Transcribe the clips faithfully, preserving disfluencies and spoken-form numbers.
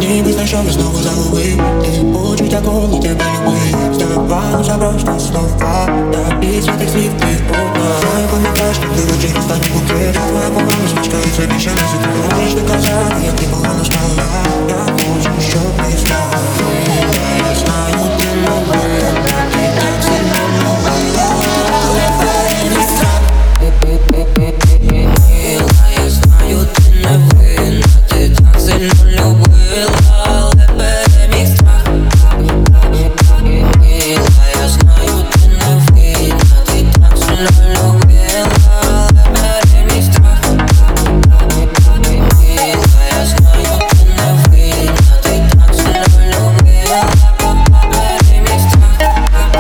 ніби знайшов і знову загубив. Ти почуття, коли тебе любив. Здавалося просто слова, та після тих слів ти одна. Знаю, пам'ятаєш, коли вечір останній букет. Твоя погана смачка і це більше не секрет. Можеш не казати, як ти погано стала. Я хочу, щоб ти стала. Я знаю, ти новина, ти так сильно новина. Але перестань. Мила, я знаю, ти не винна. Ти так сильно любила, але переміг страх. Мила, я знаю, ти не винна. Ти так сильно любила, але переміг страх. Мила, я знаю, ти не винна. Ти так сильно любила, переміг страх.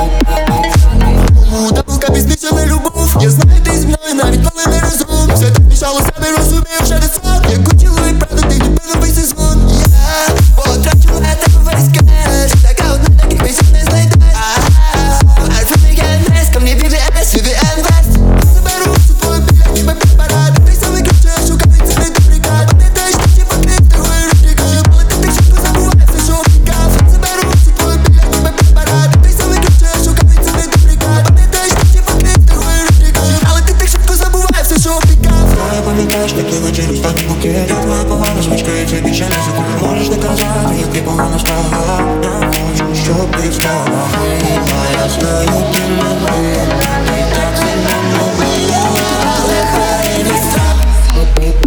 Мутавка пізничана любов. Я знаю, ти зі мною навіть коли не розум. Все так мішало себе, розумію вже не сон. Як хотіло і правда, ти любив новий сезон. Я потрачу на тебе весь кеш. Така одна, таких пісень не знайдеш. А це не генес, ко мне ві ві ес, ві ві ен West. Заберу всю твою біля, ніби препарат. Ти саме ключе, шукаю цілий дублікат. Не те, що ще покрив другої руки. Але ти так швидко забуваєш, все, що втікав. Заберу всю твою біля, ніби препарат. Ти саме ключе, шукаю цілий дублікат. Не те, що ще покрив другої руки. Але ти так швидко забуваєш, все, що втікав. Знаю, пам'ятаєш, коли вечір останній букет. Я твоя погана смачка і це більше не секрет. Можеш не казати, як ти погано стала. Я хочу, щоб ти стала. Мила, я знаю, ти не винна. Ти так сильно любила, але переміг страх.